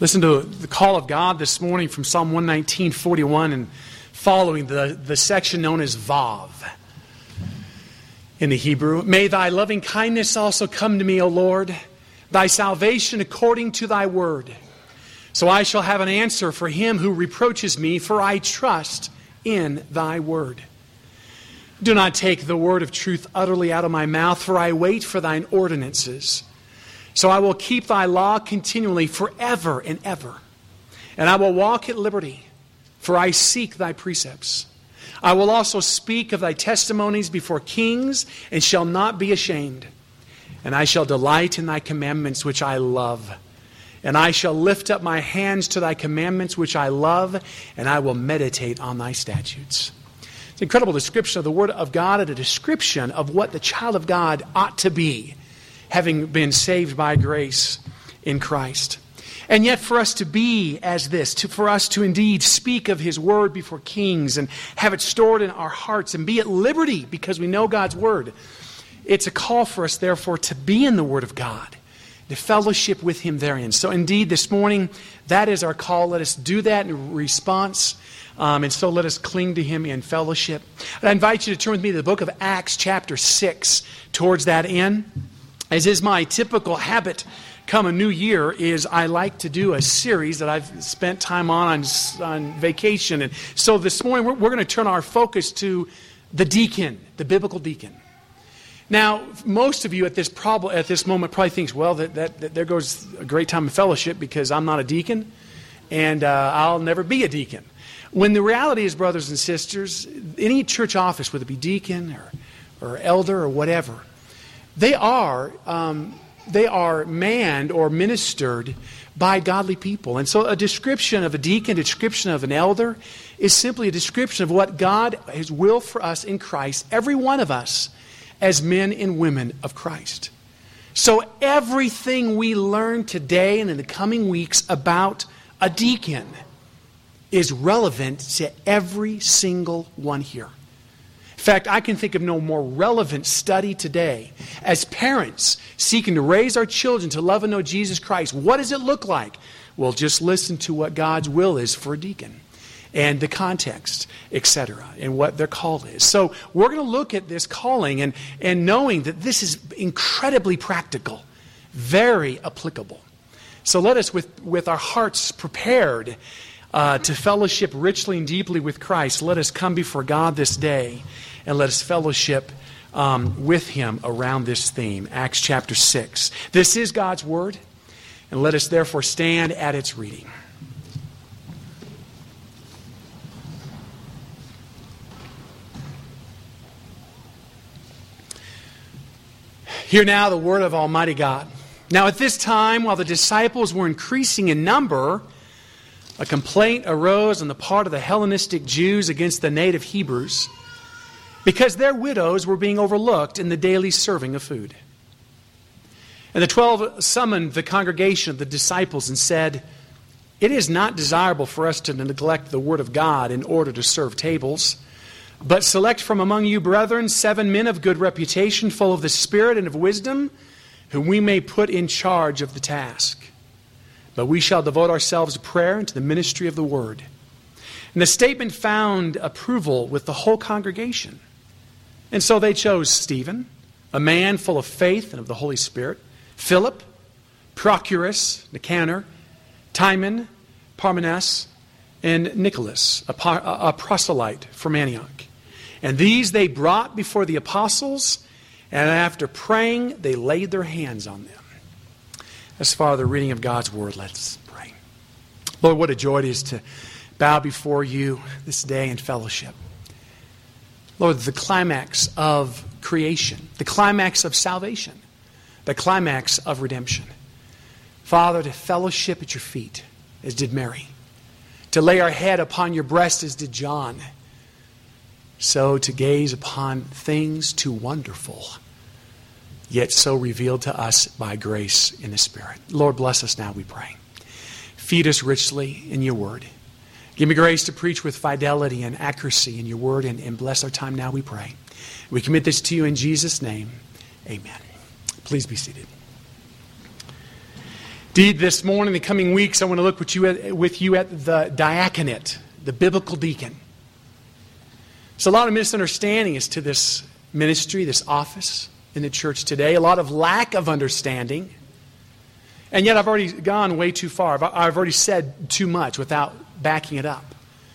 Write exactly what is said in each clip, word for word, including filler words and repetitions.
Listen to the call of God this morning from Psalm one nineteen, forty-one and following, the, the section known as Vav in the Hebrew. May thy loving kindness also come to me, O Lord, thy salvation according to thy word. So I shall have an answer for him who reproaches me, for I trust in thy word. Do not take the word of truth utterly out of my mouth, for I wait for thine ordinances. So I will keep thy law continually forever and ever. And I will walk at liberty, for I seek thy precepts. I will also speak of thy testimonies before kings, and shall not be ashamed. And I shall delight in thy commandments, which I love. And I shall lift up my hands to thy commandments, which I love, and I will meditate on thy statutes. It's an incredible description of the Word of God, and a description of what the child of God ought to be, having been saved by grace in Christ. And yet for us to be as this, to, for us to indeed speak of His Word before kings and have it stored in our hearts and be at liberty because we know God's Word, it's a call for us, therefore, to be in the Word of God, to fellowship with Him therein. So indeed, this morning, that is our call. Let us do that in response. Um, and so let us cling to Him in fellowship. And I invite you to turn with me to the book of Acts chapter six towards that end. As is my typical habit come a new year, is I like to do a series that I've spent time on on, on vacation. And so this morning we're, we're going to turn our focus to the deacon, the biblical deacon. Now, most of you at this prob- at this moment probably thinks, well, that, that, that there goes a great time of fellowship because I'm not a deacon and uh, I'll never be a deacon. When the reality is, brothers and sisters, any church office, whether it be deacon or, or elder or whatever, they are um, they are manned or ministered by godly people. And so a description of a deacon, a description of an elder, is simply a description of what God has willed for us in Christ, every one of us, as men and women of Christ. So everything we learn today and in the coming weeks about a deacon is relevant to every single one here. In fact, I can think of no more relevant study today. As parents seeking to raise our children to love and know Jesus Christ, what does it look like? Well, just listen to what God's will is for a deacon and the context, et cetera, and what their call is. So we're going to look at this calling and, and knowing that this is incredibly practical, very applicable. So let us, with, with our hearts prepared uh, to fellowship richly and deeply with Christ, let us come before God this day and let us fellowship um, with Him around this theme, Acts chapter six. This is God's Word, and let us therefore stand at its reading. Hear now the word of Almighty God. Now at this time, while the disciples were increasing in number, a complaint arose on the part of the Hellenistic Jews against the native Hebrews, because their widows were being overlooked in the daily serving of food. And the twelve summoned the congregation of the disciples and said, "It is not desirable for us to neglect the word of God in order to serve tables. But select from among you, brethren, seven men of good reputation, full of the Spirit and of wisdom, whom we may put in charge of the task. But we shall devote ourselves to prayer and to the ministry of the word." And the statement found approval with the whole congregation. And so they chose Stephen, a man full of faith and of the Holy Spirit, Philip, Prochorus, Nicanor, Timon, Parmenas, and Nicholas, a, a proselyte from Antioch. And these they brought before the apostles, and after praying, they laid their hands on them. As far as the reading of God's Word, let's pray. Lord, what a joy it is to bow before you this day in fellowship. Lord, the climax of creation, the climax of salvation, the climax of redemption. Father, to fellowship at your feet, as did Mary. To lay our head upon your breast, as did John. So to gaze upon things too wonderful, yet so revealed to us by grace in the Spirit. Lord, bless us now, we pray. Feed us richly in your word. Give me grace to preach with fidelity and accuracy in your word, and, and bless our time now, we pray. We commit this to you in Jesus' name. Amen. Please be seated. Indeed, this morning, the coming weeks, I want to look with you at, with you at the diaconate, the biblical deacon. There's a lot of misunderstanding as to this ministry, this office in the church today. A lot of lack of understanding. And yet I've already gone way too far. I've, I've already said too much without backing it up.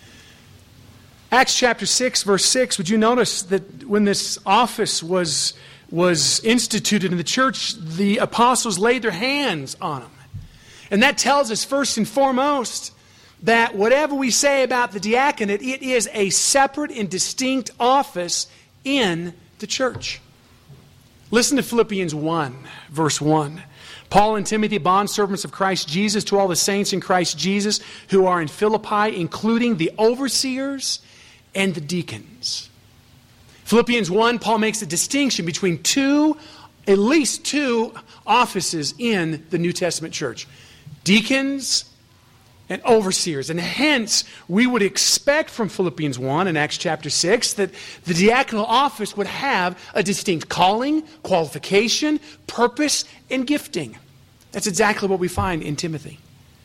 Acts chapter six, verse six, would you notice that when this office was, was instituted in the church, the apostles laid their hands on them. And that tells us first and foremost that whatever we say about the diaconate, it is a separate and distinct office in the church. Listen to Philippians one, verse one. Paul and Timothy, bondservants of Christ Jesus, to all the saints in Christ Jesus who are in Philippi, including the overseers and the deacons. Philippians one, Paul makes a distinction between two, at least two offices in the New Testament church. Deacons and overseers. And hence, we would expect from Philippians one and Acts chapter six that the diaconal office would have a distinct calling, qualification, purpose, and gifting. That's exactly what we find in Timothy.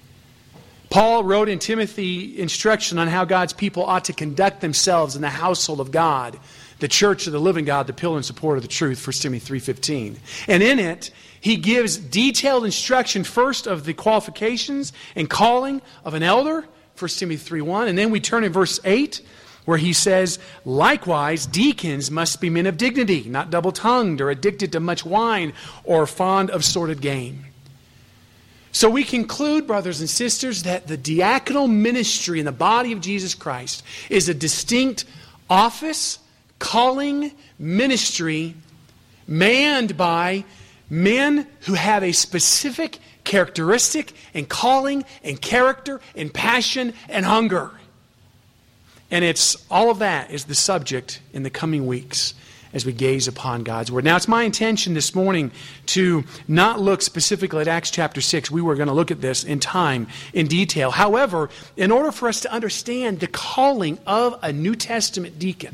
Paul wrote in Timothy instruction on how God's people ought to conduct themselves in the household of God, the church of the living God, the pillar and support of the truth, First Timothy three fifteen. And in it, he gives detailed instruction first of the qualifications and calling of an elder, First Timothy three one. And then we turn in verse eight, where he says, likewise, deacons must be men of dignity, not double-tongued or addicted to much wine or fond of sordid gain. So we conclude, brothers and sisters, that the diaconal ministry in the body of Jesus Christ is a distinct office, calling, ministry manned by men who have a specific characteristic and calling and character and passion and hunger. And it's all of that is the subject in the coming weeks as we gaze upon God's Word. Now, it's my intention this morning to not look specifically at Acts chapter six. We were going to look at this in time, in detail. However, in order for us to understand the calling of a New Testament deacon,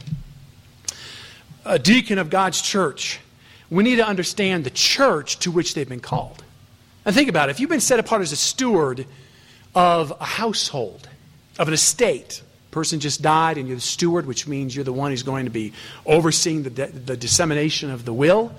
a deacon of God's church, we need to understand the church to which they've been called. And think about it. If you've been set apart as a steward of a household, of an estate, person just died and you're the steward, which means you're the one who's going to be overseeing the, de- the dissemination of the will.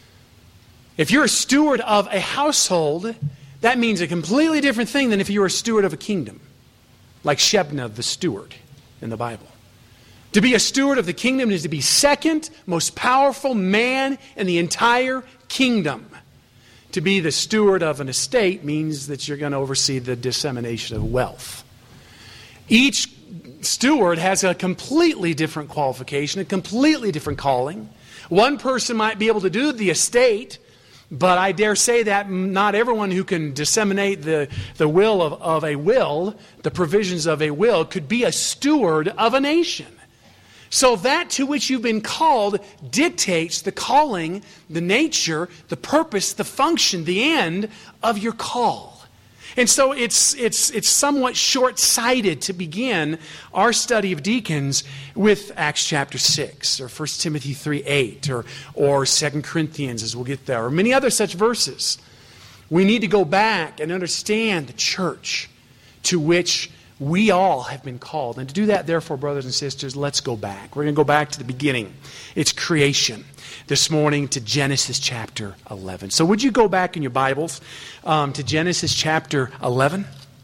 If you're a steward of a household, that means a completely different thing than if you were a steward of a kingdom, like Shebna the steward in the Bible. To be a steward of the kingdom is to be second most powerful man in the entire kingdom. To be the steward of an estate means that you're going to oversee the dissemination of wealth. Each steward has a completely different qualification, a completely different calling. One person might be able to do the estate, but I dare say that not everyone who can disseminate the, the will of, of a will, the provisions of a will, could be a steward of a nation. So that to which you've been called dictates the calling, the nature, the purpose, the function, the end of your call. And so it's it's it's somewhat short-sighted to begin our study of deacons with Acts chapter six or First Timothy three eight or, or Second Corinthians, as we'll get there, or many other such verses. We need to go back and understand the church to which we all have been called. And to do that, therefore, brothers and sisters, let's go back. We're going to go back to the beginning. It's creation. This morning to Genesis chapter eleven. So would you go back in your Bibles um, to Genesis chapter eleven?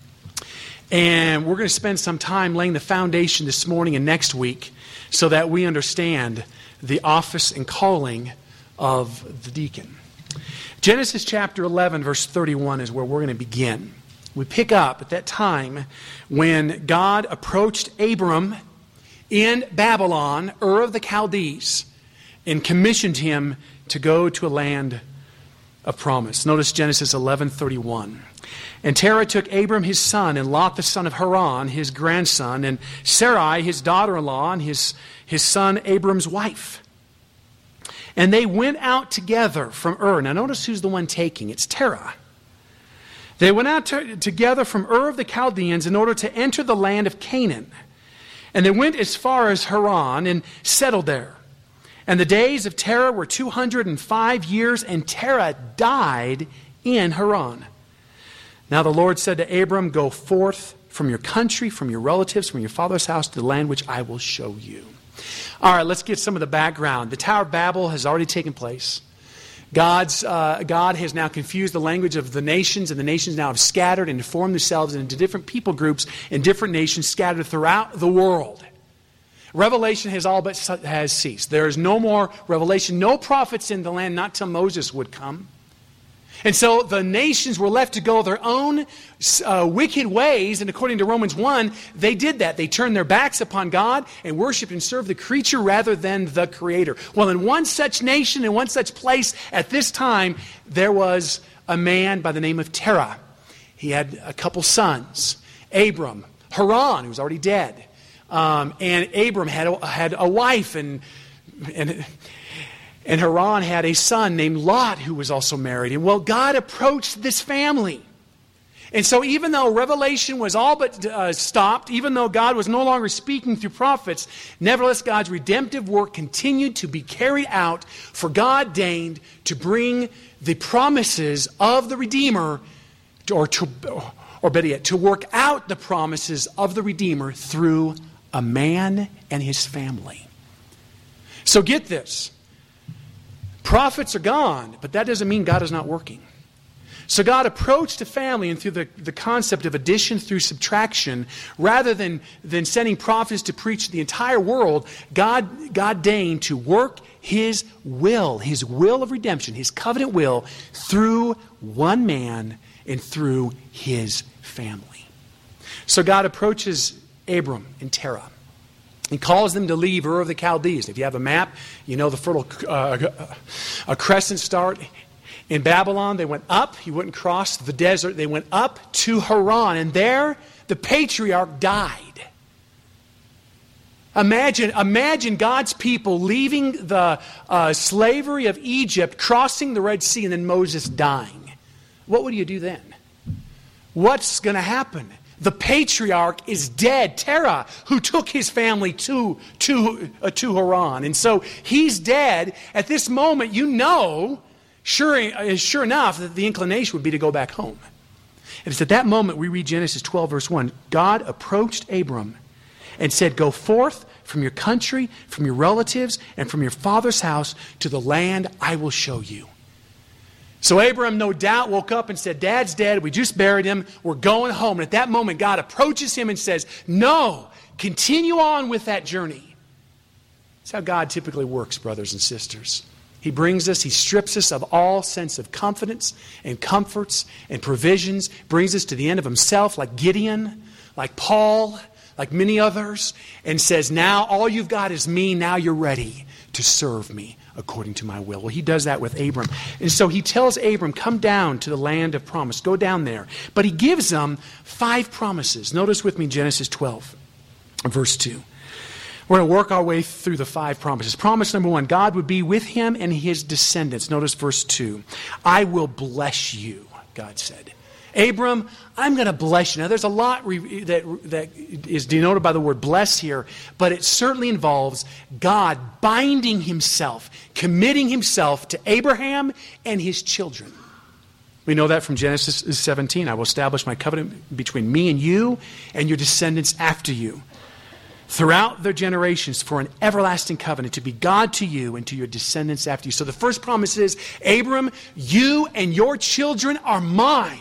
And we're going to spend some time laying the foundation this morning and next week so that we understand the office and calling of the deacon. Genesis chapter eleven, verse thirty-one is where we're going to begin. We pick up at that time when God approached Abram in Babylon, Ur of the Chaldees, and commissioned him to go to a land of promise. Notice Genesis eleven thirty-one. And Terah took Abram his son, and Lot the son of Haran, his grandson, and Sarai his daughter-in-law, and his, his son Abram's wife. And they went out together from Ur. Now notice who's the one taking. It's Terah. They went out to, together from Ur of the Chaldeans in order to enter the land of Canaan. And they went as far as Haran and settled there. And the days of Terah were two hundred five years, and Terah died in Haran. Now the Lord said to Abram, go forth from your country, from your relatives, from your father's house to the land which I will show you. All right, let's get some of the background. The Tower of Babel has already taken place. God's, uh, God has now confused the language of the nations, and the nations now have scattered and formed themselves into different people groups and different nations scattered throughout the world. Revelation has all but has ceased. There is no more revelation, no prophets in the land, not till Moses would come. And so the nations were left to go their own uh, wicked ways, and according to Romans one, they did that. They turned their backs upon God and worshiped and served the creature rather than the Creator. Well, in one such nation, in one such place at this time, there was a man by the name of Terah. He had a couple sons, Abram, Haran, who was already dead. Um, and Abram had a, had a wife, and and and Haran had a son named Lot who was also married. And well, God approached this family. And so even though revelation was all but uh, stopped, even though God was no longer speaking through prophets, nevertheless God's redemptive work continued to be carried out, for God deigned to bring the promises of the Redeemer, or to, or better yet, to work out the promises of the Redeemer through a man and his family. So get this. Prophets are gone, but that doesn't mean God is not working. So God approached a family, and through the, the concept of addition through subtraction, rather than, than sending prophets to preach the entire world, God, God deigned to work His will, His will of redemption, His covenant will, through one man and through his family. So God approaches Abram and Terah. He calls them to leave Ur of the Chaldees. If you have a map, you know the fertile uh, a crescent start in Babylon. They went up. He wouldn't cross the desert. They went up to Haran, and there the patriarch died. Imagine, imagine God's people leaving the uh, slavery of Egypt, crossing the Red Sea, and then Moses dying. What would you do then? What's going to happen? The patriarch is dead, Terah, who took his family to, to, uh, to Haran. And so he's dead. At this moment, you know, sure, uh, sure enough, that the inclination would be to go back home. And it's at that moment we read Genesis twelve, verse one. God approached Abram and said, go forth from your country, from your relatives, and from your father's house to the land I will show you. So Abram, no doubt, woke up and said, Dad's dead. We just buried him. We're going home. And at that moment, God approaches him and says, no, continue on with that journey. That's how God typically works, brothers and sisters. He brings us, He strips us of all sense of confidence and comforts and provisions, brings us to the end of Himself like Gideon, like Paul, like many others, and says, now all you've got is me. Now you're ready to serve me according to my will. Well, He does that with Abram. And so He tells Abram, come down to the land of promise. Go down there. But He gives them five promises. Notice with me Genesis twelve, verse two. We're going to work our way through the five promises. Promise number one, God would be with him and his descendants. Notice verse two. I will bless you, God said. Abram, I'm going to bless you. Now, there's a lot re- that, that is denoted by the word bless here, but it certainly involves God binding Himself, committing Himself to Abraham and his children. We know that from Genesis seventeen. I will establish my covenant between me and you and your descendants after you, throughout their generations, for an everlasting covenant, to be God to you and to your descendants after you. So the first promise is, Abram, you and your children are mine.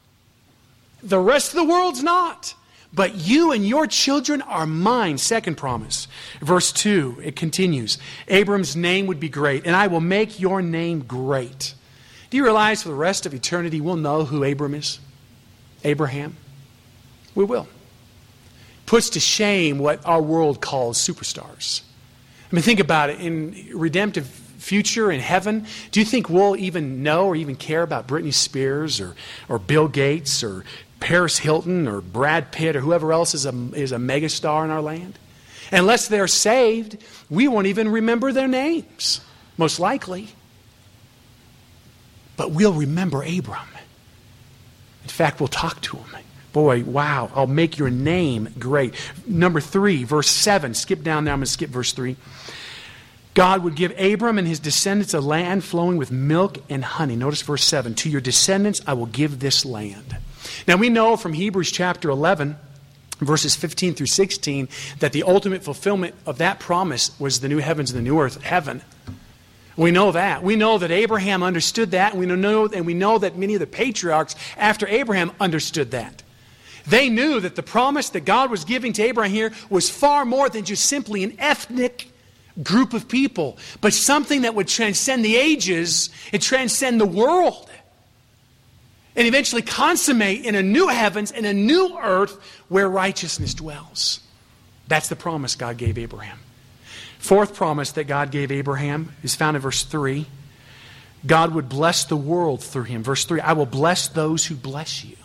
The rest of the world's not. But you and your children are mine. Second promise. Verse two, it continues. Abram's name would be great, and I will make your name great. Do you realize for the rest of eternity we'll know who Abram is? Abraham? We will. Puts to shame what our world calls superstars. I mean, think about it. In redemptive future in heaven, do you think we'll even know or even care about Britney Spears or, or Bill Gates or Paris Hilton or Brad Pitt or whoever else is a, is a megastar in our land? Unless they're saved, we won't even remember their names, most likely. But we'll remember Abram. In fact, we'll talk to him. Boy, wow, I'll make your name great. Number three, verse seven. Skip down there. I'm going to skip verse three. God would give Abram and his descendants a land flowing with milk and honey. Notice verse seven. To your descendants I will give this land. Now we know from Hebrews chapter eleven, verses fifteen through sixteen, that the ultimate fulfillment of that promise was the new heavens and the new earth, heaven. We know that. We know that Abraham understood that, and we know, and we know that many of the patriarchs after Abraham understood that. They knew that the promise that God was giving to Abraham here was far more than just simply an ethnic group of people, but something that would transcend the ages and transcend the world, and eventually consummate in a new heavens and a new earth where righteousness dwells. That's the promise God gave Abraham. Fourth promise that God gave Abraham is found in verse three. God would bless the world through him. Verse three, I will bless those who bless you.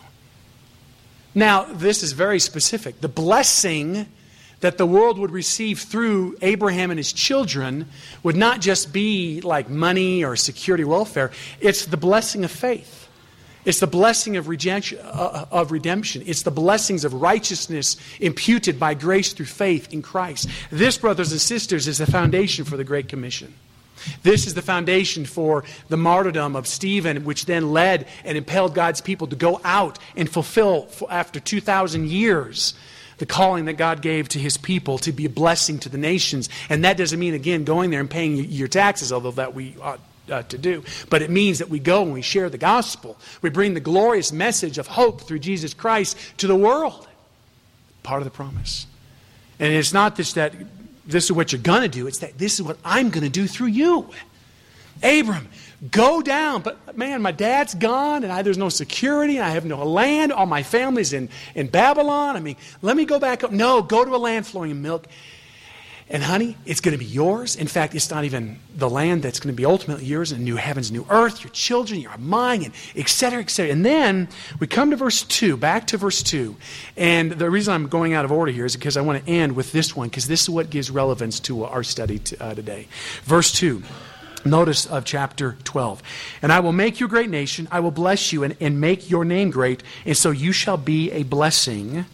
Now, this is very specific. The blessing that the world would receive through Abraham and his children would not just be like money or security welfare. It's the blessing of faith. It's the blessing of rejection, uh, of redemption. It's the blessings of righteousness imputed by grace through faith in Christ. This, brothers and sisters, is the foundation for the Great Commission. This is the foundation for the martyrdom of Stephen, which then led and impelled God's people to go out and fulfill, after two thousand years, the calling that God gave to his people to be a blessing to the nations. And that doesn't mean, again, going there and paying your taxes, although that we ought Uh, to do. But it means that we go and we share the gospel. We bring the glorious message of hope through Jesus Christ to the world. Part of the promise. And it's not just that this is what you're going to do. It's that this is what I'm going to do through you. Abram, go down. But man, my dad's gone and I, there's no security. And I have no land. All my family's in, in Babylon. I mean, let me go back up. No, go to a land flowing in milk. And honey, it's going to be yours. In fact, it's not even the land that's going to be ultimately yours, and new heavens, new earth, your children, your mine, and et cetera, et cetera. And then we come to verse two, back to verse two. And the reason I'm going out of order here is because I want to end with this one, because this is what gives relevance to our study t- uh, today. Verse two. Notice of chapter twelve. And I will make you a great nation. I will bless you and, and make your name great. And so you shall be a blessing.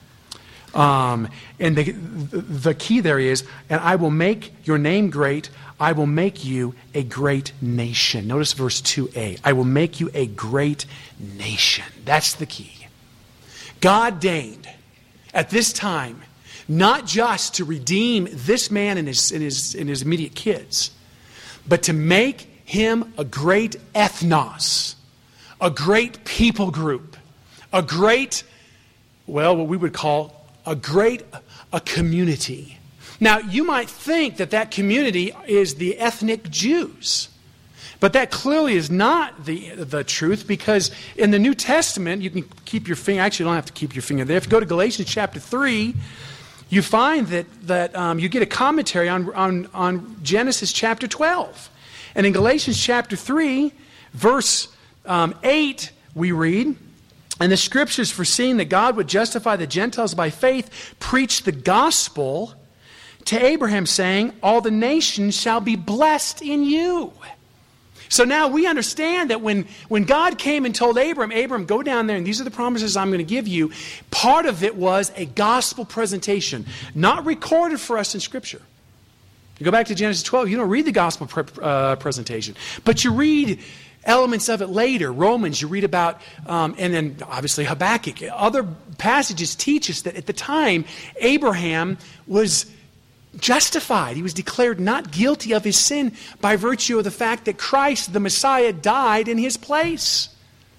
Um, and the, the key there is, and I will make your name great. I will make you a great nation. Notice verse two a. I will make you a great nation. That's the key. God deigned at this time not just to redeem this man and his, and his, and his immediate kids, but to make him a great ethnos, a great people group, a great, well, what we would call a great a community. Now, you might think that that community is the ethnic Jews. But that clearly is not the, the truth, because in the New Testament, you can keep your finger, actually you don't have to keep your finger there. If you go to Galatians chapter three, you find that, that um, you get a commentary on, on, on Genesis chapter twelve. And in Galatians chapter three, verse um, eight, we read, and the scriptures, foreseeing that God would justify the Gentiles by faith, preached the gospel to Abraham, saying, all the nations shall be blessed in you. So now we understand that when, when God came and told Abram, Abram, go down there and these are the promises I'm going to give you, part of it was a gospel presentation, not recorded for us in Scripture. You go back to Genesis twelve, you don't read the gospel pre- uh, presentation, but you read elements of it later. Romans, you read about, um, and then obviously Habakkuk. Other passages teach us that at the time, Abraham was justified. He was declared not guilty of his sin by virtue of the fact that Christ, the Messiah, died in his place.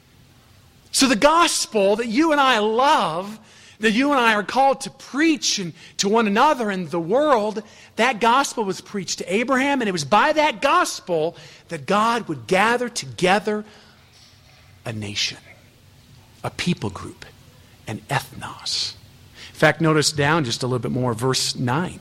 So the gospel that you and I love, that you and I are called to preach and to one another and the world, that gospel was preached to Abraham, and it was by that gospel that God would gather together a nation, a people group, an ethnos. In fact, notice down just a little bit more, verse nine.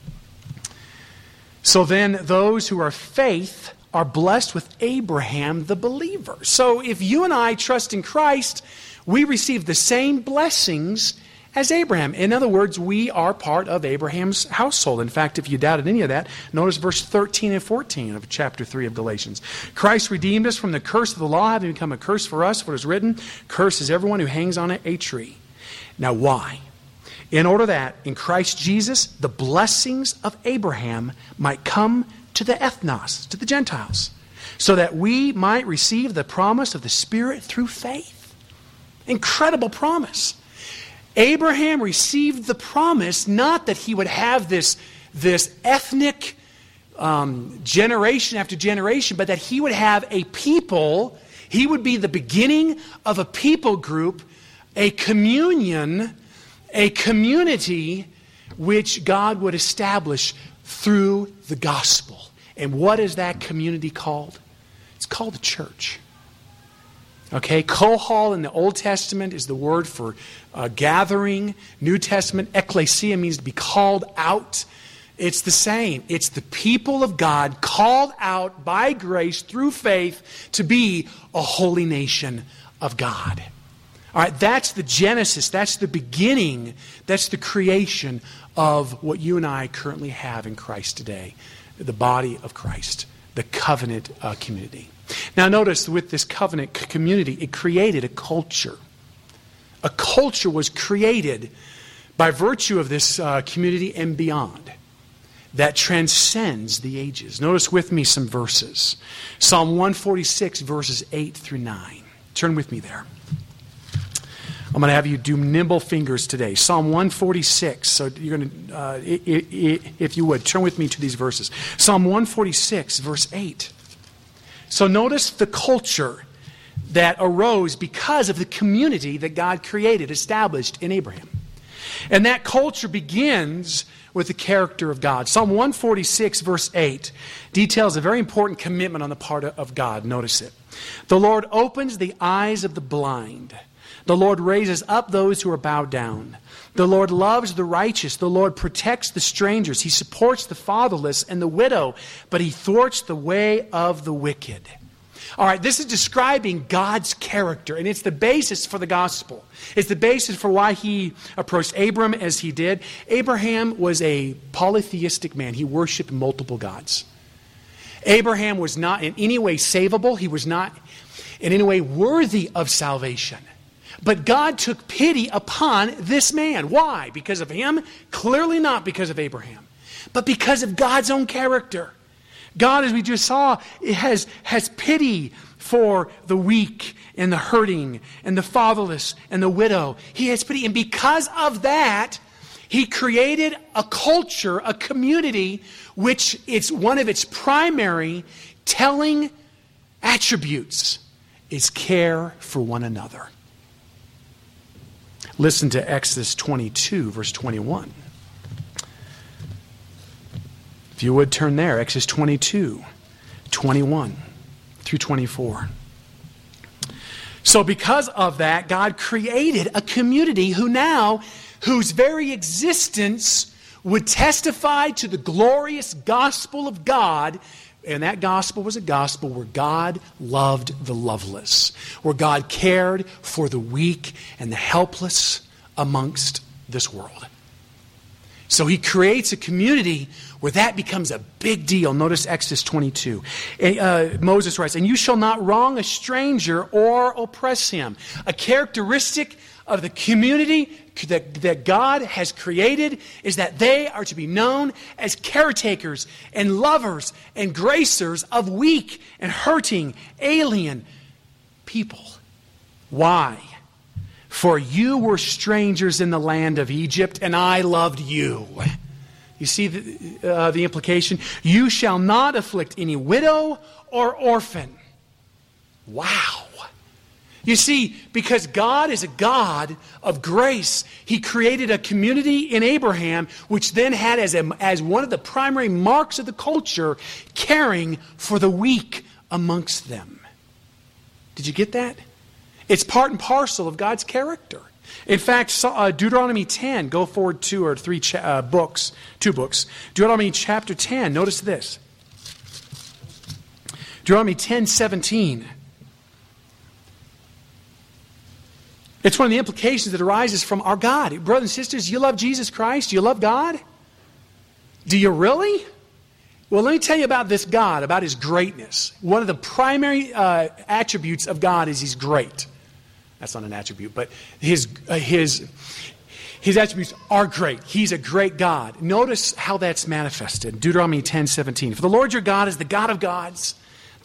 So then those who are faith are blessed with Abraham the believer. So if you and I trust in Christ, we receive the same blessings as Abraham. In other words, we are part of Abraham's household. In fact, if you doubted any of that, notice verse thirteen and fourteen of chapter three of Galatians. Christ redeemed us from the curse of the law, having become a curse for us, for it is written, cursed is everyone who hangs on a tree. Now why? In order that in Christ Jesus, the blessings of Abraham might come to the ethnos, to the Gentiles, so that we might receive the promise of the Spirit through faith. Incredible promise. Abraham received the promise not that he would have this, this ethnic um, generation after generation, but that he would have a people. He would be the beginning of a people group, a communion, a community which God would establish through the gospel. And what is that community called? It's called the church. Okay, kohal in the Old Testament is the word for uh, gathering. New Testament, ekklesia, means to be called out. It's the same. It's the people of God called out by grace through faith to be a holy nation of God. All right, that's the genesis. That's the beginning. That's the creation of what you and I currently have in Christ today. The body of Christ, the covenant uh, community. Now notice with this covenant community, it created a culture. A culture was created by virtue of this uh, community and beyond that transcends the ages. Notice with me some verses. Psalm one forty-six, verses eight through nine. Turn with me there. I'm going to have you do nimble fingers today. Psalm one forty-six. So you're going to, uh, if you would, turn with me to these verses. Psalm one forty-six, verse eight. So notice the culture that arose because of the community that God created, established in Abraham. And that culture begins with the character of God. Psalm one forty-six, verse eight, details a very important commitment on the part of God. Notice it. The Lord opens the eyes of the blind. The Lord raises up those who are bowed down. The Lord loves the righteous. The Lord protects the strangers. He supports the fatherless and the widow, but he thwarts the way of the wicked. All right, this is describing God's character, and it's the basis for the gospel. It's the basis for why he approached Abram as he did. Abraham was a polytheistic man. He worshipped multiple gods. Abraham was not in any way savable. He was not in any way worthy of salvation. But God took pity upon this man. Why? Because of him? Clearly not because of Abraham. But because of God's own character. God, as we just saw, has, has pity for the weak and the hurting and the fatherless and the widow. He has pity. And because of that, he created a culture, a community, which it's one of its primary telling attributes is care for one another. Listen to Exodus twenty-two, verse twenty-one. If you would turn there, Exodus twenty-two, twenty-one through twenty-four. So because of that, God created a community who now, whose very existence would testify to the glorious gospel of God. And that gospel was a gospel where God loved the loveless, where God cared for the weak and the helpless amongst this world. So he creates a community where that becomes a big deal. Notice Exodus twenty-two. Uh, Moses writes, "And you shall not wrong a stranger or oppress him." A characteristic of the community that, that God has created is that they are to be known as caretakers and lovers and gracers of weak and hurting alien people. Why? For you were strangers in the land of Egypt, and I loved you. You see the, uh, the implication? You shall not afflict any widow or orphan. Wow. You see, because God is a God of grace, he created a community in Abraham, which then had as, a, as one of the primary marks of the culture, caring for the weak amongst them. Did you get that? It's part and parcel of God's character. In fact, uh, Deuteronomy ten, go forward two or three cha- uh, books, two books. Deuteronomy chapter ten, notice this. Deuteronomy ten seventeen. It's one of the implications that arises from our God. Brothers and sisters, you love Jesus Christ? Do you love God? Do you really? Well, let me tell you about this God, about his greatness. One of the primary uh, attributes of God is he's great. That's not an attribute, but his, uh, his, his attributes are great. He's a great God. Notice how that's manifested. Deuteronomy ten seventeen. For the Lord your God is the God of gods,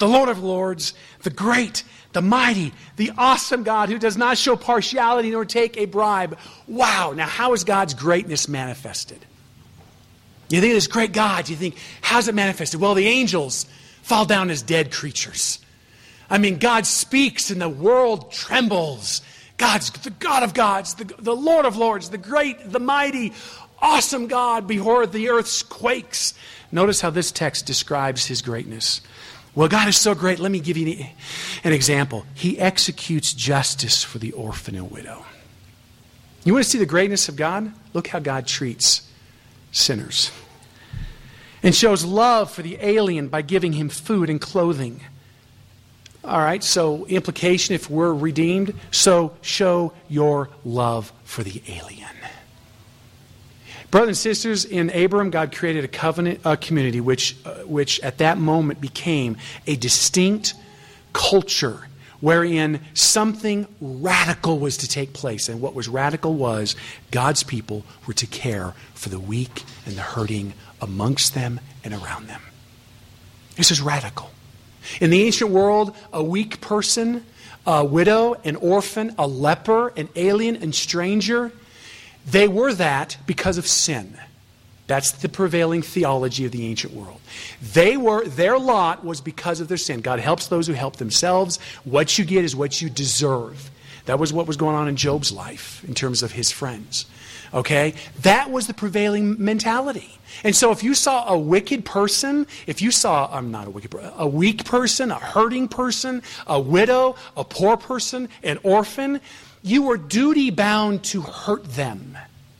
the Lord of lords, the great, the mighty, the awesome God who does not show partiality nor take a bribe. Wow. Now, how is God's greatness manifested? You think of this great God, you think, how's it manifested? Well, the angels fall down as dead creatures. I mean, God speaks and the world trembles. God's the God of gods, the, the Lord of lords, the great, the mighty, awesome God before the earth quakes. Notice how this text describes his greatness. Well, God is so great. Let me give you an example. He executes justice for the orphan and widow. You want to see the greatness of God? Look how God treats sinners. And shows love for the alien by giving him food and clothing. All right, so implication, if we're redeemed, so show your love for the alien. Brothers and sisters, in Abram, God created a covenant a community which, uh, which at that moment became a distinct culture wherein something radical was to take place. And what was radical was God's people were to care for the weak and the hurting amongst them and around them. This is radical. In the ancient world, a weak person, a widow, an orphan, a leper, an alien, and stranger, they were that because of sin. That's the prevailing theology of the ancient world. They were, their lot was because of their sin. God helps those who help themselves. What you get is what you deserve. That was what was going on in Job's life in terms of his friends. Okay? That was the prevailing mentality. And so if you saw a wicked person, if you saw, I'm not a wicked person, a weak person, a hurting person, a widow, a poor person, an orphan, you were duty bound to hurt them.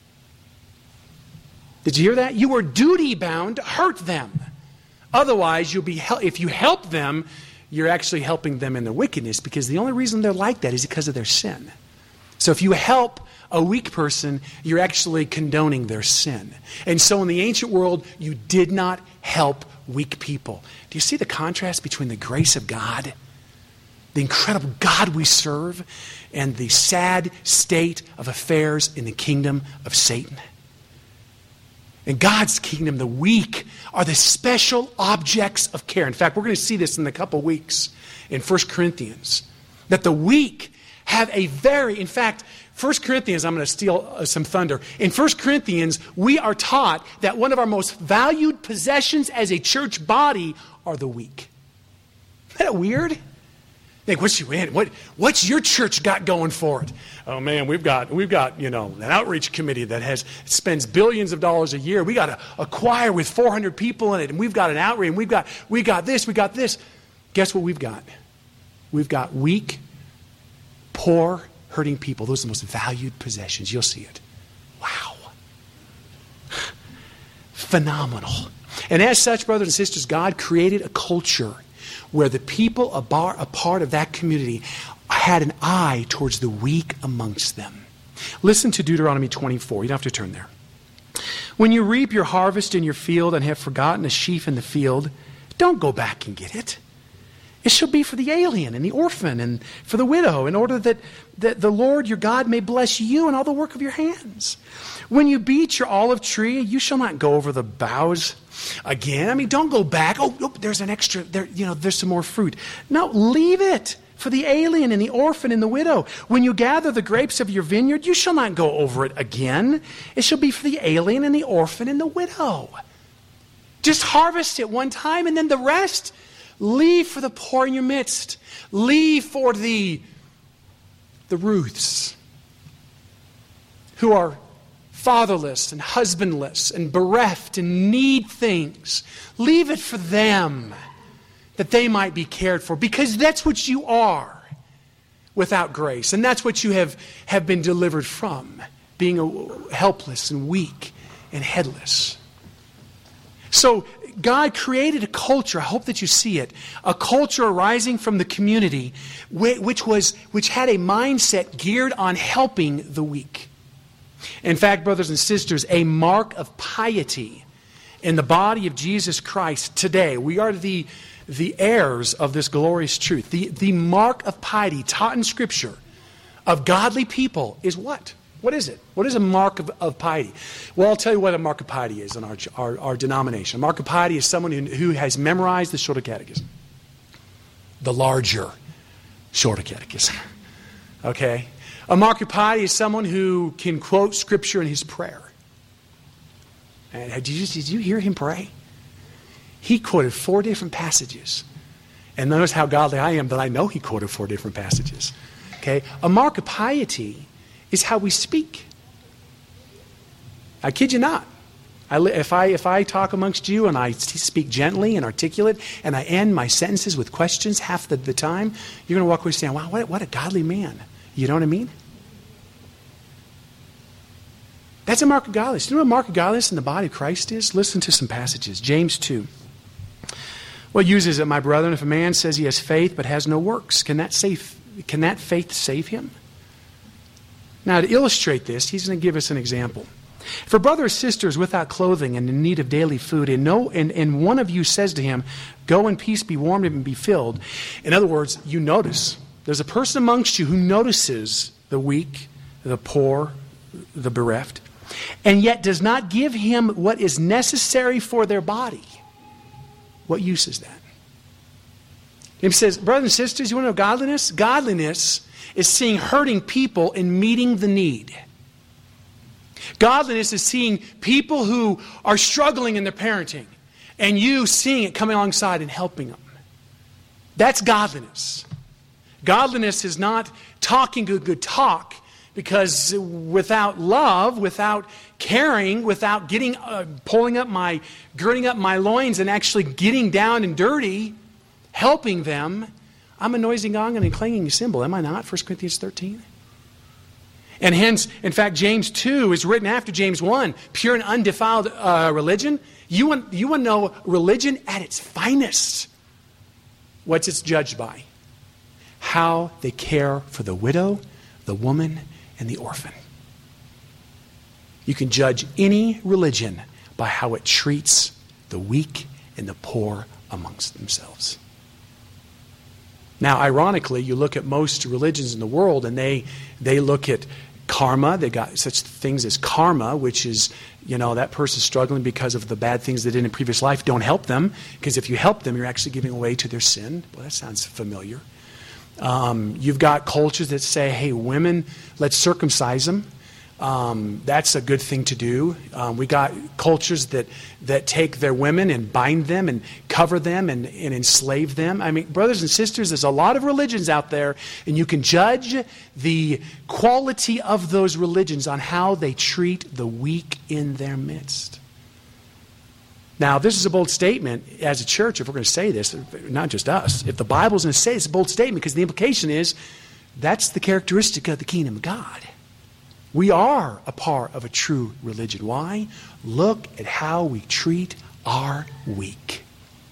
Did you hear that? You were duty bound to hurt them. Otherwise, you'll be hel- if you help them, you're actually helping them in their wickedness, because the only reason they're like that is because of their sin. So if you help a weak person, you're actually condoning their sin. And so in the ancient world, you did not help weak people. Do you see the contrast between the grace of God, the incredible God we serve, and the sad state of affairs in the kingdom of Satan? In God's kingdom, the weak are the special objects of care. In fact, we're going to see this in a couple weeks in First Corinthians, that the weak have a very, in fact, First Corinthians, I'm going to steal uh, some thunder. In First Corinthians, we are taught that one of our most valued possessions as a church body are the weak. Isn't that weird? Think, what's you in? What what's your church got going for it? Oh man, we've got we've got you know an outreach committee that has spends billions of dollars a year. We got a, a choir with four hundred people in it, and we've got an outreach, and we've got we got this, we got this. Guess what we've got? We've got weak, poor, hurting people. Those are the most valued possessions. You'll see it. Wow. Phenomenal. And as such, brothers and sisters, God created a culture where the people a, bar, a part of that community had an eye towards the weak amongst them. Listen to Deuteronomy twenty-four. You don't have to turn there. When you reap your harvest in your field and have forgotten a sheaf in the field, don't go back and get it. It shall be for the alien and the orphan and for the widow, in order that, that the Lord your God may bless you and all the work of your hands. When you beat your olive tree, you shall not go over the boughs again. I mean, don't go back. Oh, oh there's an extra, there, you know, there's some more fruit. No, leave it for the alien and the orphan and the widow. When you gather the grapes of your vineyard, you shall not go over it again. It shall be for the alien and the orphan and the widow. Just harvest it one time, and then the rest, leave for the poor in your midst. Leave for the, the Ruths who are fatherless and husbandless and bereft and need things. Leave it for them, that they might be cared for, because that's what you are without grace. And that's what you have, have been delivered from, being a, helpless and weak and headless. So God created a culture, I hope that you see it, a culture arising from the community which was which had a mindset geared on helping the weak. In fact, brothers and sisters, a mark of piety in the body of Jesus Christ today, we are the, the heirs of this glorious truth. The, the mark of piety taught in Scripture of godly people is what? What is it? What is a mark of, of piety? Well, I'll tell you what a mark of piety is in our, our, our denomination. A mark of piety is someone who, who has memorized the Shorter Catechism. the larger Shorter Catechism. Okay? A mark of piety is someone who can quote Scripture in his prayer. And did you, did you hear him pray? He quoted four different passages. And notice how godly I am that I know he quoted four different passages. Okay? A mark of piety is how we speak. I kid you not. I, if, I, if I talk amongst you and I speak gently and articulate and I end my sentences with questions half the, the time, you're going to walk away saying, wow, what, what a godly man. You know what I mean? That's a mark of godliness. You know what a mark of godliness in the body of Christ is? Listen to some passages. James two. What uses it, my brethren? If a man says he has faith but has no works, can that save, can that faith save him? Now, to illustrate this, he's going to give us an example. If a brother or sister is without clothing and in need of daily food, and, no, and, and one of you says to him, go in peace, be warmed and be filled. In other words, you notice. There's a person amongst you who notices the weak, the poor, the bereft, and yet does not give him what is necessary for their body. What use is that? He says, brothers and sisters, you want to know godliness? Godliness is seeing hurting people and meeting the need. Godliness is seeing people who are struggling in their parenting and you seeing it coming alongside and helping them. That's godliness. Godliness is not talking good, good talk, because without love, without caring, without getting, uh, pulling up my, girding up my loins and actually getting down and dirty, helping them, I'm a noisy gong and a clanging cymbal. Am I not? First Corinthians thirteen. And hence, in fact, James two is written after James one. Pure and undefiled uh, religion. You want, you want to know religion at its finest. What's it judged by? How they care for the widow, the woman, and the orphan. You can judge any religion by how it treats the weak and the poor amongst themselves. Now, ironically, you look at most religions in the world and they, they look at karma. They got such things as karma, which is, you know, that person's struggling because of the bad things they did in a previous life. Don't help them, because if you help them, you're actually giving away to their sin. Well, that sounds familiar. Um, you've got cultures that say, hey, women, let's circumcise them. Um, that's a good thing to do. Um, we got cultures that, that take their women and bind them and cover them and, and enslave them. I mean, brothers and sisters, there's a lot of religions out there, and you can judge the quality of those religions on how they treat the weak in their midst. Now, this is a bold statement as a church, if we're going to say this, not just us. If the Bible's going to say it, it's a bold statement, because the implication is that's the characteristic of the kingdom of God. We are a part of a true religion. Why? Look at how we treat our weak.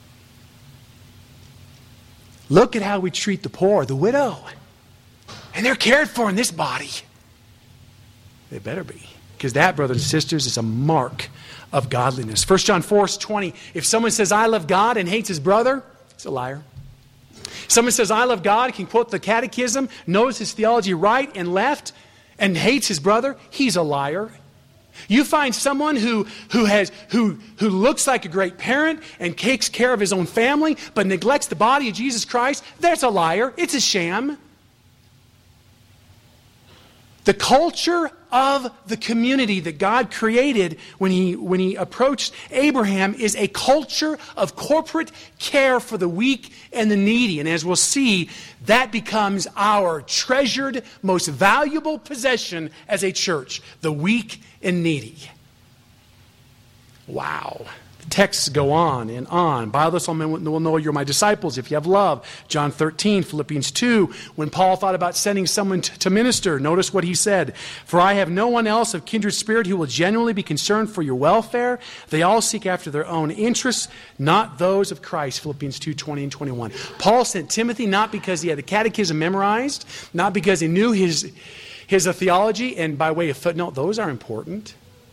Look at how we treat the poor, the widow. And they're cared for in this body. They better be. Because that, brothers and sisters, is a mark of godliness. First John four twenty. If someone says, I love God and hates his brother, he's a liar. Someone says, I love God, can quote the catechism, knows his theology right and left, and hates his brother, he's a liar. You find someone who, who, has, who, who looks like a great parent and takes care of his own family, but neglects the body of Jesus Christ, that's a liar. It's a sham. The culture of the community that God created when he, when he approached Abraham is a culture of corporate care for the weak and the needy. And as we'll see, that becomes our treasured, most valuable possession as a church, the weak and needy. Wow. Texts go on and on. By this all men will know you're my disciples if you have love. John thirteen, Philippians two. When Paul thought about sending someone t- to minister, notice what he said. For I have no one else of kindred spirit who will genuinely be concerned for your welfare. They all seek after their own interests, not those of Christ. Philippians two, twenty and twenty-one. Paul sent Timothy not because he had the catechism memorized, not because he knew his, his theology, and by way of footnote, those are important.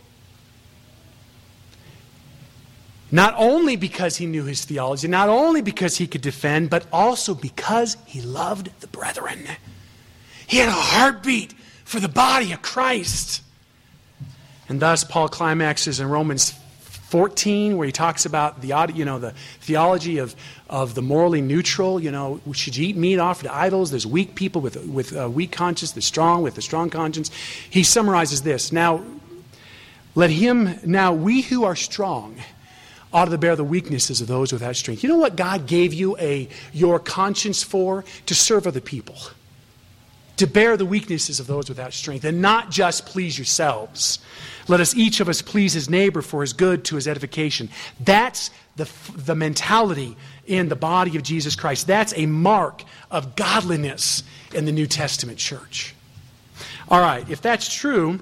Not only because he knew his theology, not only because he could defend, but also because he loved the brethren. He had a heartbeat for the body of Christ. And thus, Paul climaxes in Romans fourteen, where he talks about the you know the theology of, of the morally neutral. You know, should you eat meat offered to idols? There's weak people with with a weak conscience. There's strong with a strong conscience. He summarizes this. Now, let him. Now we who are strong ought to bear the weaknesses of those without strength. You know what God gave you a your conscience for? To serve other people. To bear the weaknesses of those without strength, and not just please yourselves. Let us, each of us, please his neighbor for his good, to his edification. That's the, the mentality in the body of Jesus Christ. That's a mark of godliness in the New Testament church. All right, if that's true,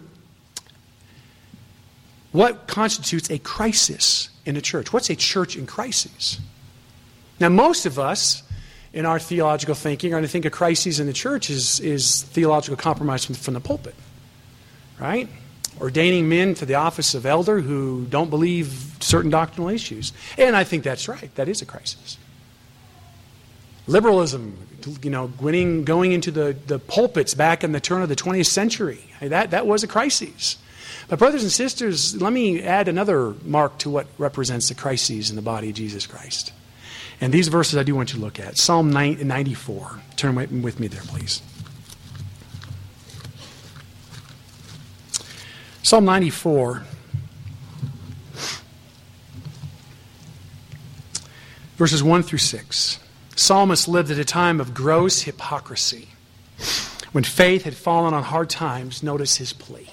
what constitutes a crisis in a church? What's a church in crisis? Now, most of us, in our theological thinking, are going to think a crisis in the church is, is theological compromise from, from the pulpit. Right? Ordaining men to the office of elder who don't believe certain doctrinal issues. And I think that's right. That is a crisis. Liberalism, you know, going, going into the, the pulpits back in the turn of the twentieth century. That, that was a crisis. But brothers and sisters, let me add another mark to what represents the crises in the body of Jesus Christ. And these verses I do want you to look at. Psalm ninety-four. Turn with me there, please. Psalm ninety-four. Verses one through six. Psalmist lived at a time of gross hypocrisy. When faith had fallen on hard times, notice his plea.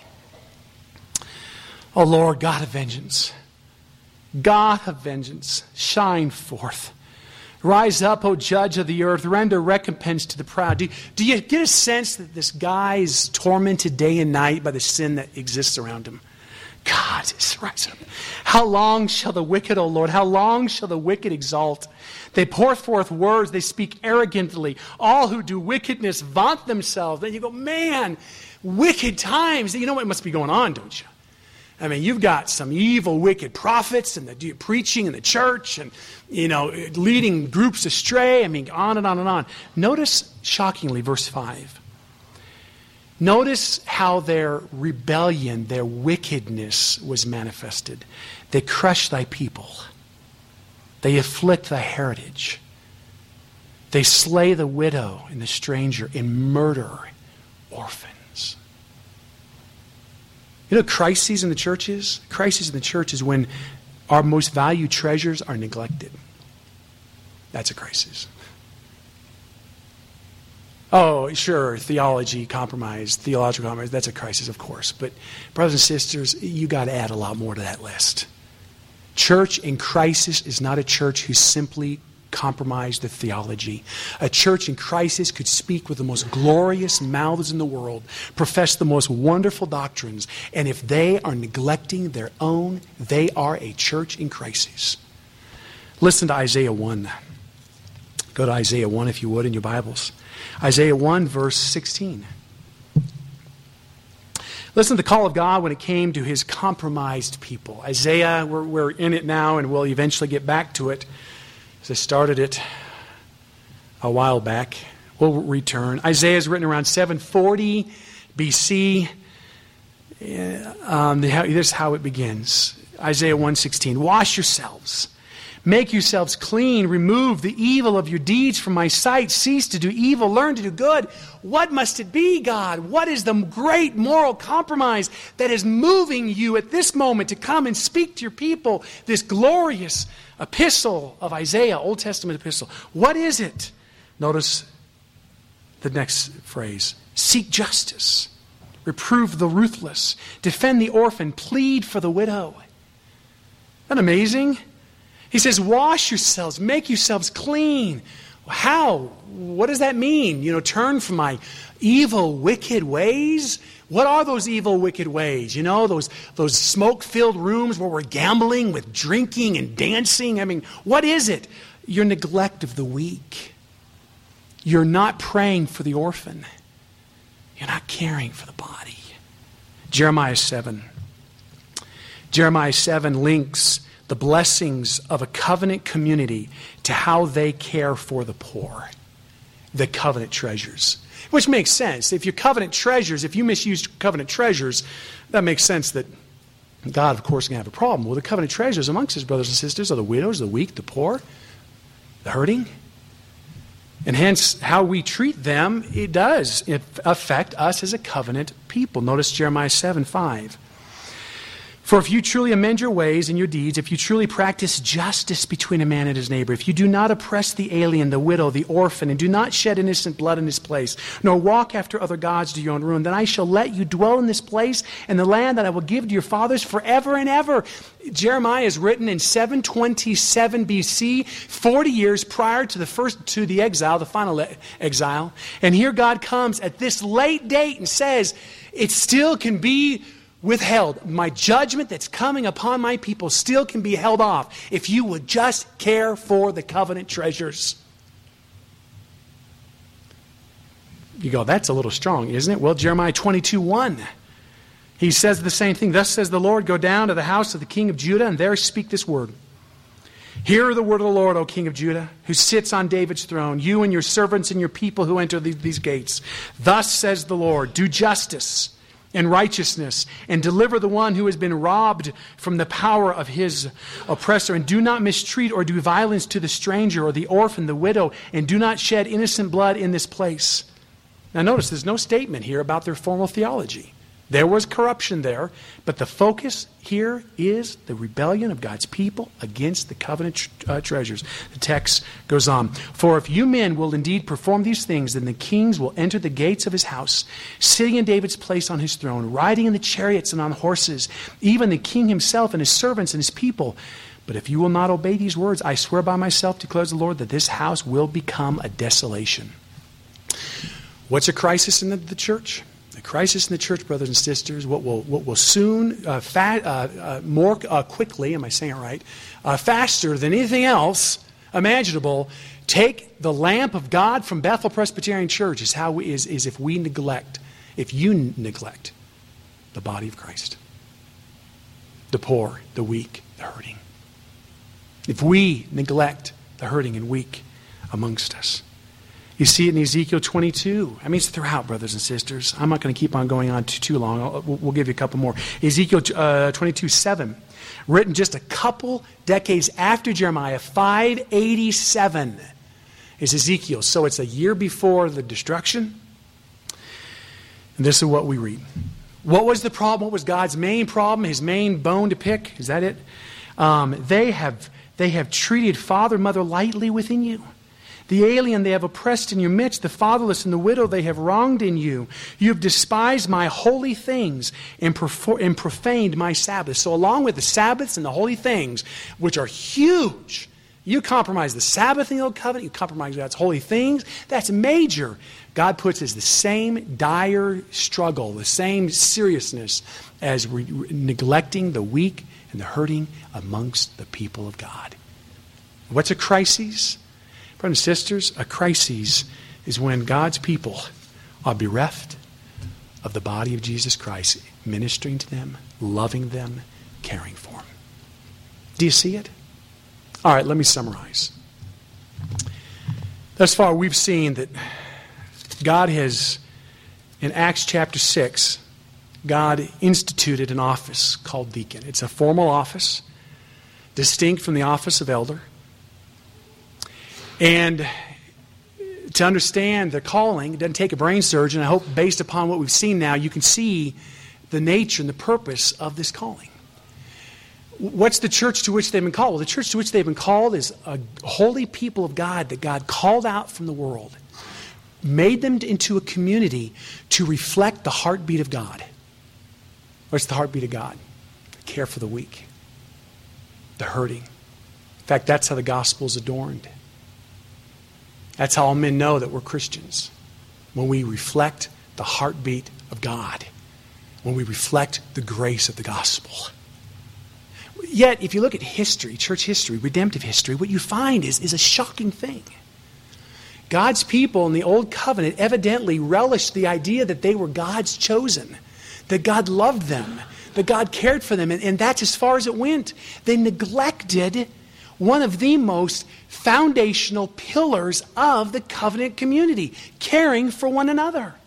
O Lord, God of vengeance, God of vengeance, shine forth. Rise up, O judge of the earth, render recompense to the proud. Do, do you get a sense that this guy is tormented day and night by the sin that exists around him? God, rise up. How long shall the wicked, O Lord, how long shall the wicked exalt? They pour forth words, they speak arrogantly. All who do wickedness vaunt themselves. Then you go, man, wicked times. You know what must be going on, don't you? I mean, you've got some evil, wicked prophets and the preaching in the church and, you know, leading groups astray. I mean, on and on and on. Notice, shockingly, verse five. Notice how their rebellion, their wickedness was manifested. They crush thy people. They afflict thy heritage. They slay the widow and the stranger and murder orphans. You know, crises in the church is? Crises in the church is when our most valued treasures are neglected. That's a crisis. Oh, sure, theology compromise, theological compromise, that's a crisis, of course. But brothers and sisters, you got to add a lot more to that list. Church in crisis is not a church who simply compromised the theology. A church in crisis could speak with the most glorious mouths in the world, profess the most wonderful doctrines, and if they are neglecting their own, they are a church in crisis. Listen to Isaiah one. Go to Isaiah one if you would in your Bibles. Isaiah one, verse sixteen. Listen to the call of God when it came to his compromised people. Isaiah, we're, we're in it now, and we'll eventually get back to it. As I started it a while back, we'll return. Isaiah is written around seven forty B C. Um, this is how it begins. Isaiah one sixteen. Wash yourselves. Make yourselves clean. Remove the evil of your deeds from my sight. Cease to do evil. Learn to do good. What must it be, God? What is the great moral compromise that is moving you at this moment to come and speak to your people this glorious epistle of Isaiah, Old Testament epistle? What is it? Notice the next phrase. Seek justice. Reprove the ruthless. Defend the orphan. Plead for the widow. Isn't that amazing? He says, wash yourselves, make yourselves clean. How? What does that mean? You know, turn from my evil, wicked ways? What are those evil, wicked ways? You know, those, those smoke-filled rooms where we're gambling with drinking and dancing? I mean, what is it? Your neglect of the weak. You're not praying for the orphan. You're not caring for the body. Jeremiah seven. Jeremiah seven links the blessings of a covenant community to how they care for the poor. The covenant treasures. Which makes sense. If your covenant treasures, if you misuse covenant treasures, that makes sense that God, of course, is going to have a problem. Well, the covenant treasures amongst his brothers and sisters are the widows, the weak, the poor, the hurting. And hence, how we treat them, it does affect us as a covenant people. Notice Jeremiah seven five. For if you truly amend your ways and your deeds, if you truly practice justice between a man and his neighbor, if you do not oppress the alien, the widow, the orphan, and do not shed innocent blood in his place, nor walk after other gods to your own ruin, then I shall let you dwell in this place and the land that I will give to your fathers forever and ever. Jeremiah is written in seven twenty-seven B C, forty years prior to the first to the exile, the final exile. And here God comes at this late date and says, it still can be withheld. My judgment that's coming upon my people still can be held off if you would just care for the covenant treasures. You go, that's a little strong, isn't it? Well, Jeremiah twenty-two one. He says the same thing. Thus says the Lord, go down to the house of the king of Judah and there speak this word. Hear the word of the Lord, O king of Judah, who sits on David's throne, you and your servants and your people who enter these, these gates. Thus says the Lord, do justice and righteousness, and deliver the one who has been robbed from the power of his oppressor. And do not mistreat or do violence to the stranger or the orphan, the widow, and do not shed innocent blood in this place. Now notice, there's no statement here about their formal theology. There was corruption there, but the focus here is the rebellion of God's people against the covenant uh, treasures. The text goes on. For if you men will indeed perform these things, then the kings will enter the gates of his house, sitting in David's place on his throne, riding in the chariots and on horses, even the king himself and his servants and his people. But if you will not obey these words, I swear by myself, declares the Lord, that this house will become a desolation. What's a crisis in the, the church? A crisis in the church, brothers and sisters, what will what will soon, uh, fa- uh, uh, more uh, quickly, am I saying it right, uh, faster than anything else imaginable, take the lamp of God from Bethel Presbyterian Church is how we, is, is if we neglect, if you n- neglect the body of Christ, the poor, the weak, the hurting. If we neglect the hurting and weak amongst us. You see it in Ezekiel twenty-two. I mean, it's throughout, brothers and sisters. I'm not going to keep on going on too, too long. I'll, we'll give you a couple more. Ezekiel uh, twenty-two seven, written just a couple decades after Jeremiah, five eighty-seven is Ezekiel. So it's a year before the destruction. And this is what we read. What was the problem? What was God's main problem? His main bone to pick? Is that it? Um, they have they have treated father and mother lightly within you. The alien they have oppressed in your midst, the fatherless and the widow they have wronged in you. You have despised my holy things and, perfor- and profaned my Sabbaths. So along with the Sabbaths and the holy things, which are huge, you compromise the Sabbath in the Old Covenant, you compromise God's holy things, that's major. God puts as the same dire struggle, the same seriousness as re- re- neglecting the weak and the hurting amongst the people of God. What's a crisis? Brothers and sisters, a crisis is when God's people are bereft of the body of Jesus Christ, ministering to them, loving them, caring for them. Do you see it? All right, let me summarize. Thus far, we've seen that God has, in Acts chapter six, God instituted an office called deacon. It's a formal office, distinct from the office of elder. And to understand the calling, it doesn't take a brain surgeon. I hope based upon what we've seen now, you can see the nature and the purpose of this calling. What's the church to which they've been called? Well, the church to which they've been called is a holy people of God that God called out from the world, made them into a community to reflect the heartbeat of God. What's the heartbeat of God? Care for the weak, the hurting. In fact, that's how the gospel is adorned. That's how all men know that we're Christians. When we reflect the heartbeat of God. When we reflect the grace of the gospel. Yet, if you look at history, church history, redemptive history, what you find is, is a shocking thing. God's people in the Old Covenant evidently relished the idea that they were God's chosen. That God loved them. That God cared for them. And, and that's as far as it went. They neglected one of the most foundational pillars of the covenant community, caring for one another.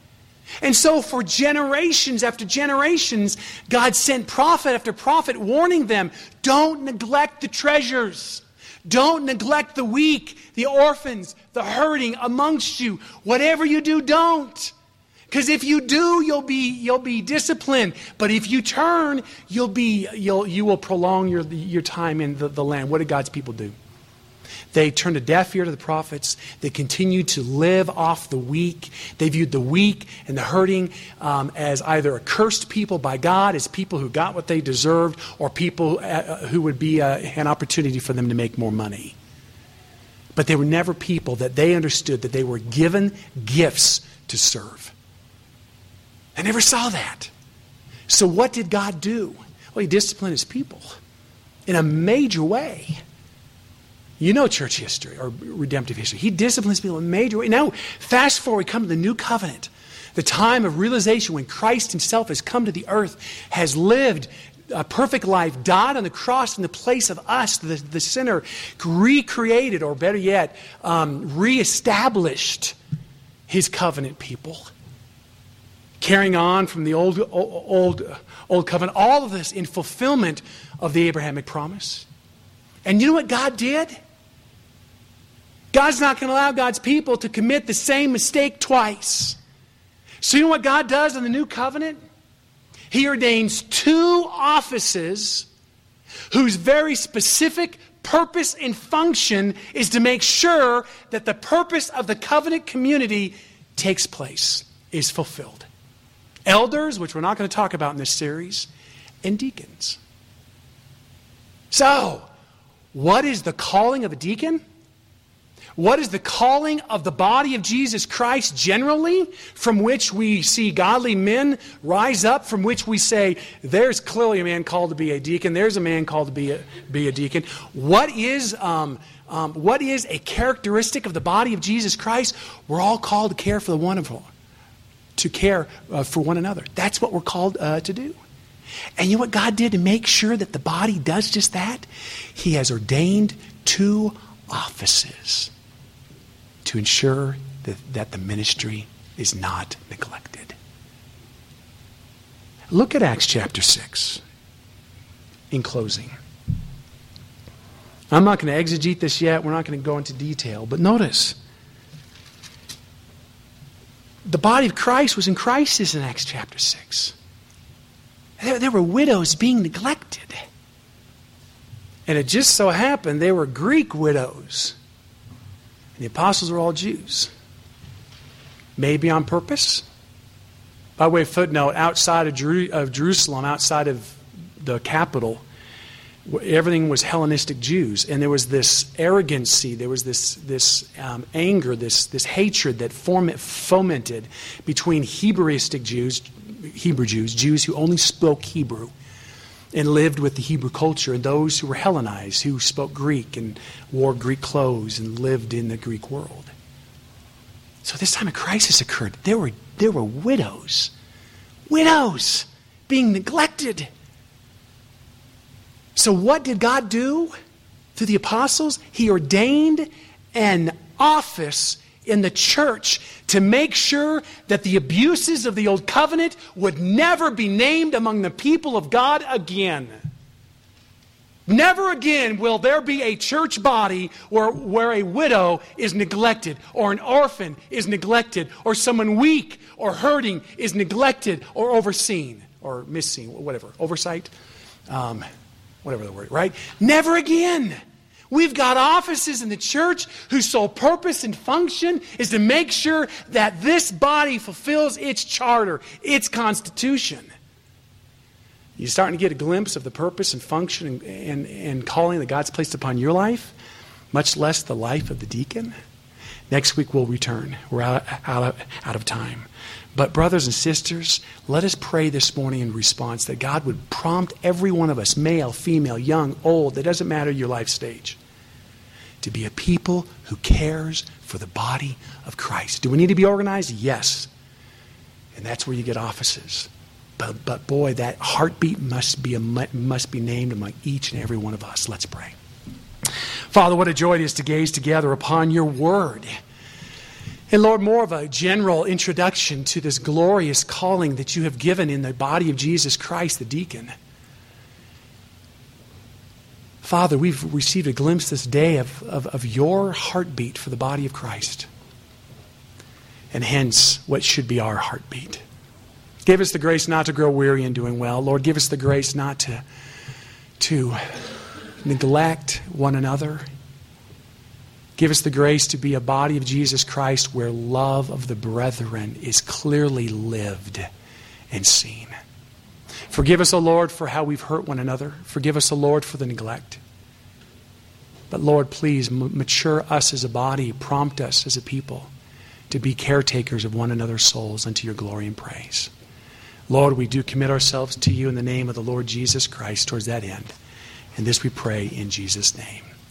And so for generations after generations, God sent prophet after prophet warning them, don't neglect the treasures. Don't neglect the weak, the orphans, the hurting amongst you. Whatever you do, don't. Because if you do, you'll be you'll be disciplined. But if you turn, you'll be you'll you will prolong your your time in the, the land. What did God's people do? They turned a deaf ear to the prophets. They continued to live off the weak. They viewed the weak and the hurting um, as either accursed people by God, as people who got what they deserved, or people uh, who would be uh, an opportunity for them to make more money. But they were never people that they understood that they were given gifts to serve. I never saw that. So what did God do? Well, He disciplined His people in a major way. You know church history or redemptive history. He disciplines people in a major way. Now, fast forward, we come to the new covenant. The time of realization when Christ Himself has come to the earth, has lived a perfect life, died on the cross in the place of us, the, the sinner, recreated, or better yet, um, reestablished His covenant people. Carrying on from the old, old, old covenant, all of this in fulfillment of the Abrahamic promise. And you know what God did? God's not going to allow God's people to commit the same mistake twice. So you know what God does in the new covenant? He ordains two offices whose very specific purpose and function is to make sure that the purpose of the covenant community takes place, is fulfilled. Elders, which we're not going to talk about in this series, and deacons. So, what is the calling of a deacon? What is the calling of the body of Jesus Christ generally, from which we see godly men rise up, from which we say, there's clearly a man called to be a deacon, there's a man called to be a, be a deacon. What is, um, um, what is a characteristic of the body of Jesus Christ? We're all called to care for the one another, to care uh, for one another. That's what we're called uh, to do. And you know what God did to make sure that the body does just that? He has ordained two offices to ensure that, that the ministry is not neglected. Look at Acts chapter six in closing. I'm not going to exegete this yet. We're not going to go into detail. But notice, the body of Christ was in crisis in Acts chapter six. There, there were widows being neglected. And it just so happened they were Greek widows. And the apostles were all Jews. Maybe on purpose. By way of footnote, outside of, Jeru- of Jerusalem, outside of the capital, everything was Hellenistic Jews. And there was this arrogancy, there was this, this um, anger, this, this hatred that form- fomented between Hebrewistic Jews, Hebrew Jews, Jews who only spoke Hebrew and lived with the Hebrew culture, and those who were Hellenized, who spoke Greek and wore Greek clothes and lived in the Greek world. So this time a crisis occurred. There were, there were widows, widows being neglected. So what did God do through the apostles? He ordained an office in the church to make sure that the abuses of the old covenant would never be named among the people of God again. Never again will there be a church body where, where a widow is neglected, or an orphan is neglected, or someone weak or hurting is neglected or overseen, or missing, whatever, oversight, um, whatever the word, right? Never again. We've got offices in the church whose sole purpose and function is to make sure that this body fulfills its charter, its constitution. You're starting to get a glimpse of the purpose and function and, and, and calling that God's placed upon your life, much less the life of the deacon. Next week we'll return. We're out, out, of, out of time. But brothers and sisters, let us pray this morning in response that God would prompt every one of us, male, female, young, old, it doesn't matter your life stage, to be a people who cares for the body of Christ. Do we need to be organized? Yes. And that's where you get offices. But, but boy, that heartbeat must be, a, must be named among each and every one of us. Let's pray. Father, what a joy it is to gaze together upon your word. And Lord, more of a general introduction to this glorious calling that you have given in the body of Jesus Christ, the deacon. Father, we've received a glimpse this day of, of, of your heartbeat for the body of Christ. And hence, what should be our heartbeat. Give us the grace not to grow weary in doing well. Lord, give us the grace not to, to neglect one another. Give us the grace to be a body of Jesus Christ where love of the brethren is clearly lived and seen. Forgive us, O Lord, for how we've hurt one another. Forgive us, O Lord, for the neglect. But Lord, please mature us as a body, prompt us as a people to be caretakers of one another's souls unto your glory and praise. Lord, we do commit ourselves to you in the name of the Lord Jesus Christ towards that end. And this we pray in Jesus' name.